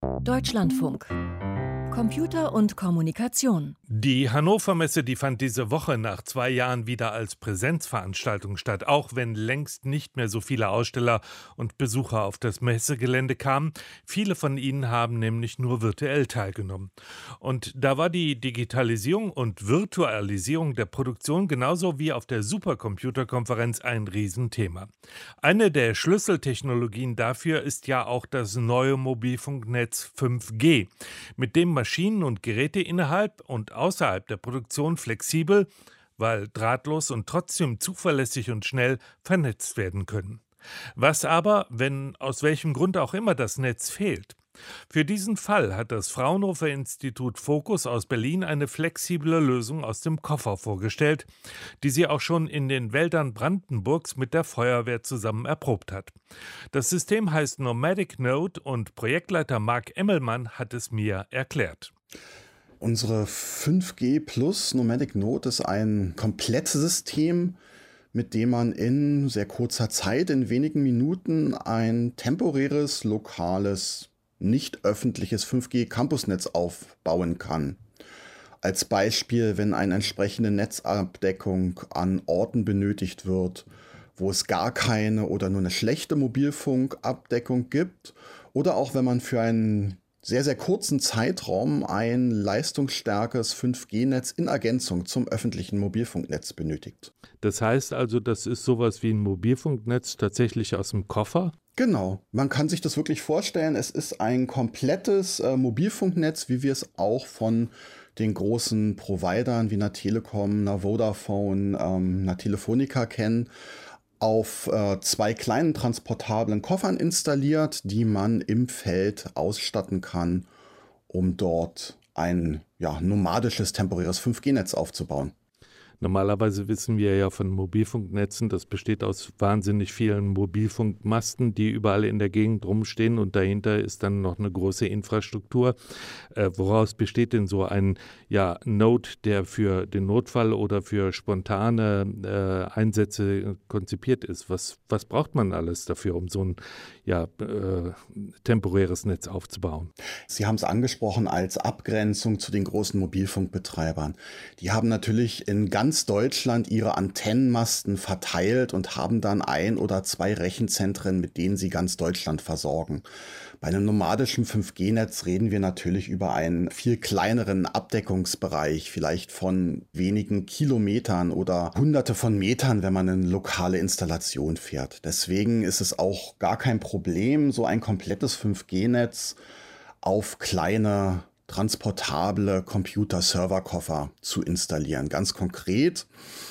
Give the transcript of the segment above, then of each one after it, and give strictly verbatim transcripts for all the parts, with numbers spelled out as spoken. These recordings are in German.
Deutschlandfunk. Computer und Kommunikation. Die Hannover Messe, die fand diese Woche nach zwei Jahren wieder als Präsenzveranstaltung statt, auch wenn längst nicht mehr so viele Aussteller und Besucher auf das Messegelände kamen. Viele von ihnen haben nämlich nur virtuell teilgenommen. Und da war die Digitalisierung und Virtualisierung der Produktion genauso wie auf der Supercomputerkonferenz ein Riesenthema. Eine der Schlüsseltechnologien dafür ist ja auch das neue Mobilfunknetz fünf G, mit dem Maschinen und Geräte innerhalb und außerhalb der Produktion flexibel, weil drahtlos und trotzdem zuverlässig und schnell vernetzt werden können. Was aber, wenn aus welchem Grund auch immer das Netz fehlt? Für diesen Fall hat das Fraunhofer Institut Focus aus Berlin eine flexible Lösung aus dem Koffer vorgestellt, die sie auch schon in den Wäldern Brandenburgs mit der Feuerwehr zusammen erprobt hat. Das System heißt Nomadic Node und Projektleiter Marc Emmelmann hat es mir erklärt. Unsere fünf G Plus Nomadic Node ist ein komplettes System, mit dem man in sehr kurzer Zeit, in wenigen Minuten, ein temporäres, lokales, nicht öffentliches fünf G Campusnetz aufbauen kann. Als Beispiel, wenn eine entsprechende Netzabdeckung an Orten benötigt wird, wo es gar keine oder nur eine schlechte Mobilfunkabdeckung gibt, oder auch wenn man für einen sehr, sehr kurzen Zeitraum ein leistungsstarkes fünf G Netz in Ergänzung zum öffentlichen Mobilfunknetz benötigt. Das heißt also, das ist sowas wie ein Mobilfunknetz tatsächlich aus dem Koffer? Genau, man kann sich das wirklich vorstellen. Es ist ein komplettes äh, Mobilfunknetz, wie wir es auch von den großen Providern wie einer Telekom, einer Vodafone, ähm, einer Telefonica kennen, auf äh, zwei kleinen transportablen Koffern installiert, die man im Feld ausstatten kann, um dort ein ja, nomadisches, temporäres fünf G Netz aufzubauen. Normalerweise wissen wir ja von Mobilfunknetzen, das besteht aus wahnsinnig vielen Mobilfunkmasten, die überall in der Gegend rumstehen und dahinter ist dann noch eine große Infrastruktur. Äh, woraus besteht denn so ein ja, Node, der für den Notfall oder für spontane äh, Einsätze konzipiert ist? Was, was braucht man alles dafür, um so ein ja, äh, temporäres Netz aufzubauen? Sie haben es angesprochen als Abgrenzung zu den großen Mobilfunkbetreibern. Die haben natürlich in ganz Ganz Deutschland ihre Antennenmasten verteilt und haben dann ein oder zwei Rechenzentren, mit denen sie ganz Deutschland versorgen. Bei einem nomadischen fünf G Netz reden wir natürlich über einen viel kleineren Abdeckungsbereich, vielleicht von wenigen Kilometern oder Hunderte von Metern, wenn man eine lokale Installation fährt. Deswegen ist es auch gar kein Problem, so ein komplettes fünf G Netz auf kleine transportable Computer-Server-Koffer zu installieren. Ganz konkret,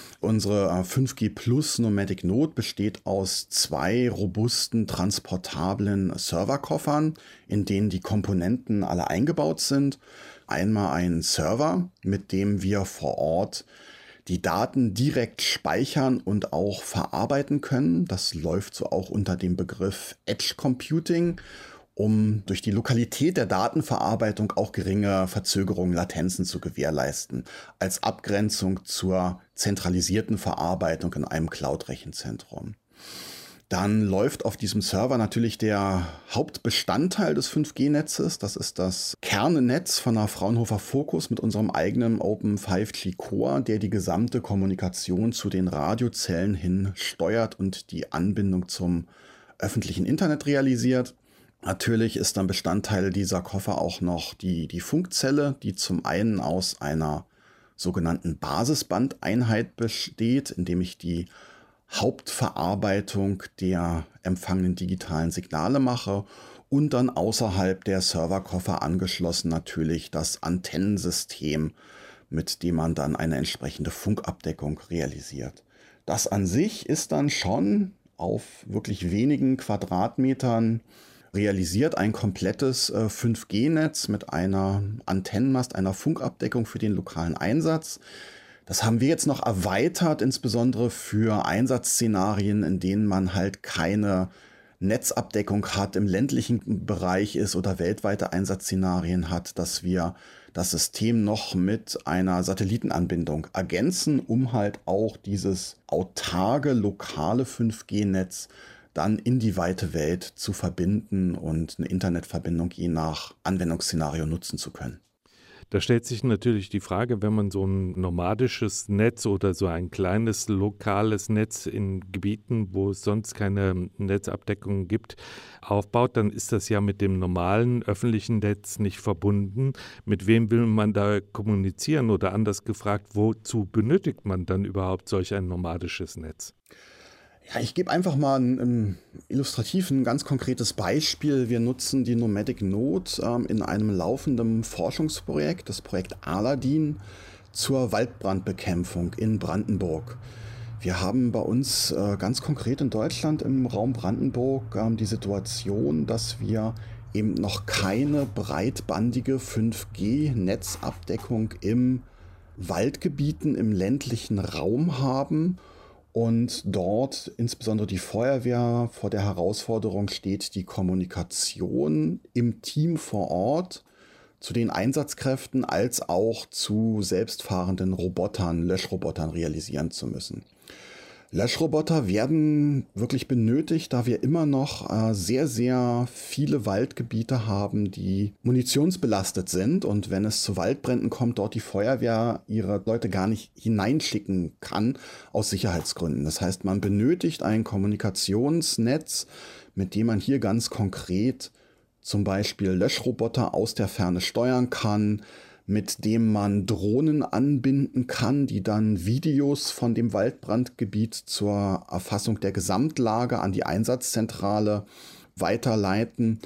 unsere fünf G Plus Nomadic Node besteht aus zwei robusten, transportablen Serverkoffern, in denen die Komponenten alle eingebaut sind. Einmal ein Server, mit dem wir vor Ort die Daten direkt speichern und auch verarbeiten können. Das läuft so auch unter dem Begriff Edge Computing, um durch die Lokalität der Datenverarbeitung auch geringe Verzögerungen, Latenzen zu gewährleisten, als Abgrenzung zur zentralisierten Verarbeitung in einem Cloud-Rechenzentrum. Dann läuft auf diesem Server natürlich der Hauptbestandteil des fünf G Netzes. Das ist das Kernnetz von der Fraunhofer Focus mit unserem eigenen Open fünf G Core, der die gesamte Kommunikation zu den Radiozellen hin steuert und die Anbindung zum öffentlichen Internet realisiert. Natürlich ist dann Bestandteil dieser Koffer auch noch die, die Funkzelle, die zum einen aus einer sogenannten Basisbandeinheit besteht, indem ich die Hauptverarbeitung der empfangenen digitalen Signale mache und dann außerhalb der Serverkoffer angeschlossen natürlich das Antennensystem, mit dem man dann eine entsprechende Funkabdeckung realisiert. Das an sich ist dann schon auf wirklich wenigen Quadratmetern realisiert ein komplettes äh, fünf G Netz mit einer Antennenmast, einer Funkabdeckung für den lokalen Einsatz. Das haben wir jetzt noch erweitert, insbesondere für Einsatzszenarien, in denen man halt keine Netzabdeckung hat, im ländlichen Bereich ist oder weltweite Einsatzszenarien hat, dass wir das System noch mit einer Satellitenanbindung ergänzen, um halt auch dieses autarke, lokale fünf G Netz dann in die weite Welt zu verbinden und eine Internetverbindung je nach Anwendungsszenario nutzen zu können. Da stellt sich natürlich die Frage, wenn man so ein nomadisches Netz oder so ein kleines lokales Netz in Gebieten, wo es sonst keine Netzabdeckung gibt, aufbaut, dann ist das ja mit dem normalen öffentlichen Netz nicht verbunden. Mit wem will man da kommunizieren oder anders gefragt, wozu benötigt man dann überhaupt solch ein nomadisches Netz? Ja, ich gebe einfach mal ein, ein illustrativ ein ganz konkretes Beispiel. Wir nutzen die Nomadic Node ähm, in einem laufenden Forschungsprojekt, das Projekt Aladin, zur Waldbrandbekämpfung in Brandenburg. Wir haben bei uns äh, ganz konkret in Deutschland im Raum Brandenburg ähm, die Situation, dass wir eben noch keine breitbandige fünf G Netzabdeckung im Waldgebieten, im ländlichen Raum haben. Und dort insbesondere die Feuerwehr vor der Herausforderung steht, die Kommunikation im Team vor Ort zu den Einsatzkräften als auch zu selbstfahrenden Robotern, Löschrobotern realisieren zu müssen. Löschroboter werden wirklich benötigt, da wir immer noch äh, sehr, sehr viele Waldgebiete haben, die munitionsbelastet sind. Und wenn es zu Waldbränden kommt, dort die Feuerwehr ihre Leute gar nicht hineinschicken kann, aus Sicherheitsgründen. Das heißt, man benötigt ein Kommunikationsnetz, mit dem man hier ganz konkret zum Beispiel Löschroboter aus der Ferne steuern kann, mit dem man Drohnen anbinden kann, die dann Videos von dem Waldbrandgebiet zur Erfassung der Gesamtlage an die Einsatzzentrale weiterleiten.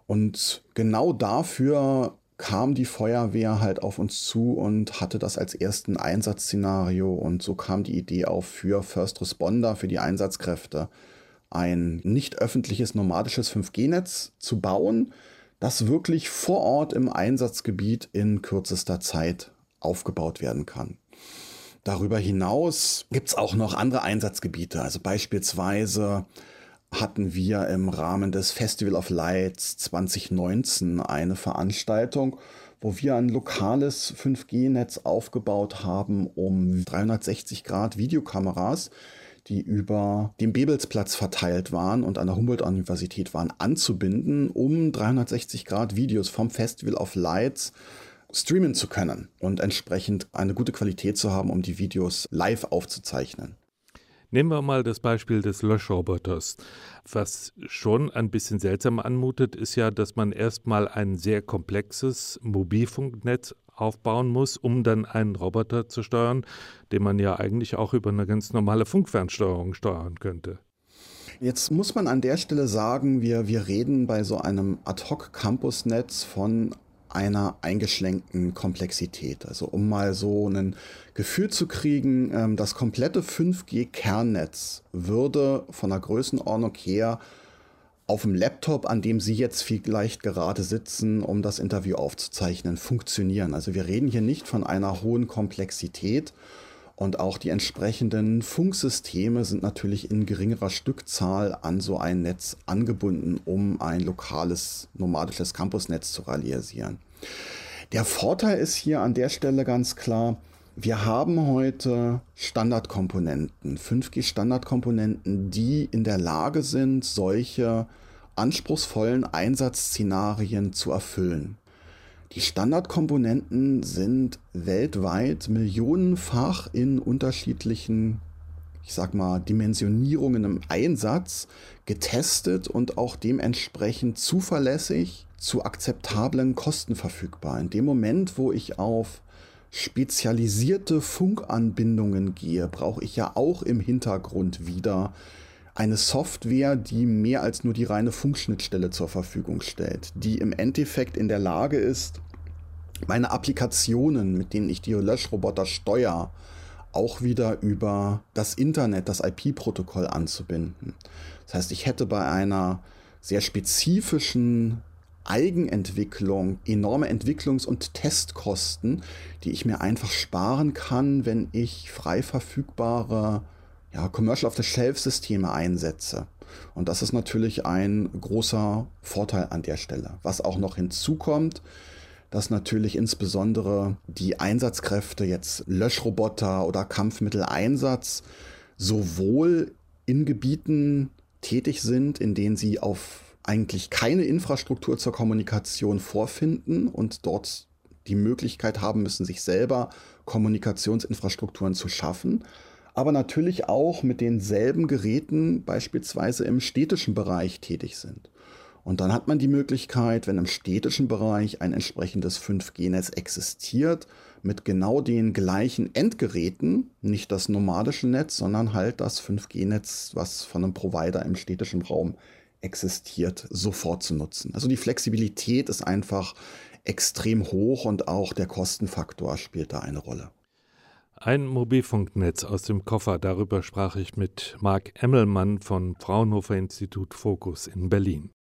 Und genau dafür kam die Feuerwehr halt auf uns zu und hatte das als ersten Einsatzszenario. Und so kam die Idee auf, für First Responder, für die Einsatzkräfte, ein nicht öffentliches nomadisches fünf G Netz zu bauen, das wirklich vor Ort im Einsatzgebiet in kürzester Zeit aufgebaut werden kann. Darüber hinaus gibt es auch noch andere Einsatzgebiete. Also beispielsweise hatten wir im Rahmen des Festival of Lights zwanzig neunzehn eine Veranstaltung, wo wir ein lokales fünf G Netz aufgebaut haben, um dreihundertsechzig Grad Videokameras, die über den Bebelsplatz verteilt waren und an der Humboldt-Universität waren, anzubinden, um dreihundertsechzig Grad Videos vom Festival of Lights streamen zu können und entsprechend eine gute Qualität zu haben, um die Videos live aufzuzeichnen. Nehmen wir mal das Beispiel des Löschroboters. Was schon ein bisschen seltsam anmutet, ist ja, dass man erstmal ein sehr komplexes Mobilfunknetz aufbauen muss, um dann einen Roboter zu steuern, den man ja eigentlich auch über eine ganz normale Funkfernsteuerung steuern könnte. Jetzt muss man an der Stelle sagen, wir, wir reden bei so einem Ad-Hoc-Campus-Netz von einer eingeschränkten Komplexität. Also um mal so ein Gefühl zu kriegen, das komplette fünf G Kernnetz würde von der Größenordnung her auf dem Laptop, an dem Sie jetzt vielleicht gerade sitzen, um das Interview aufzuzeichnen, funktionieren. Also wir reden hier nicht von einer hohen Komplexität und auch die entsprechenden Funksysteme sind natürlich in geringerer Stückzahl an so ein Netz angebunden, um ein lokales, nomadisches Campusnetz zu realisieren. Der Vorteil ist hier an der Stelle ganz klar, wir haben heute Standardkomponenten, fünf G Standardkomponenten, die in der Lage sind, solche anspruchsvollen Einsatzszenarien zu erfüllen. Die Standardkomponenten sind weltweit millionenfach in unterschiedlichen, ich sag mal, Dimensionierungen im Einsatz getestet und auch dementsprechend zuverlässig zu akzeptablen Kosten verfügbar. In dem Moment, wo ich auf spezialisierte Funkanbindungen gehe, brauche ich ja auch im Hintergrund wieder eine Software, die mehr als nur die reine Funkschnittstelle zur Verfügung stellt, die im Endeffekt in der Lage ist, meine Applikationen, mit denen ich die Löschroboter steuere, auch wieder über das Internet, das I P-Protokoll anzubinden. Das heißt, ich hätte bei einer sehr spezifischen Eigenentwicklung enorme Entwicklungs- und Testkosten, die ich mir einfach sparen kann, wenn ich frei verfügbare ja, Commercial-off-the-Shelf-Systeme einsetze. Und das ist natürlich ein großer Vorteil an der Stelle. Was auch noch hinzukommt, dass natürlich insbesondere die Einsatzkräfte, jetzt Löschroboter oder Kampfmitteleinsatz, sowohl in Gebieten tätig sind, in denen sie auf eigentlich keine Infrastruktur zur Kommunikation vorfinden und dort die Möglichkeit haben müssen, sich selber Kommunikationsinfrastrukturen zu schaffen, aber natürlich auch mit denselben Geräten beispielsweise im städtischen Bereich tätig sind. Und dann hat man die Möglichkeit, wenn im städtischen Bereich ein entsprechendes fünf G Netz existiert, mit genau den gleichen Endgeräten, nicht das nomadische Netz, sondern halt das fünf G Netz, was von einem Provider im städtischen Raum existiert, sofort zu nutzen. Also die Flexibilität ist einfach extrem hoch und auch der Kostenfaktor spielt da eine Rolle. Ein Mobilfunknetz aus dem Koffer, darüber sprach ich mit Marc Emmelmann von Fraunhofer Institut Focus in Berlin.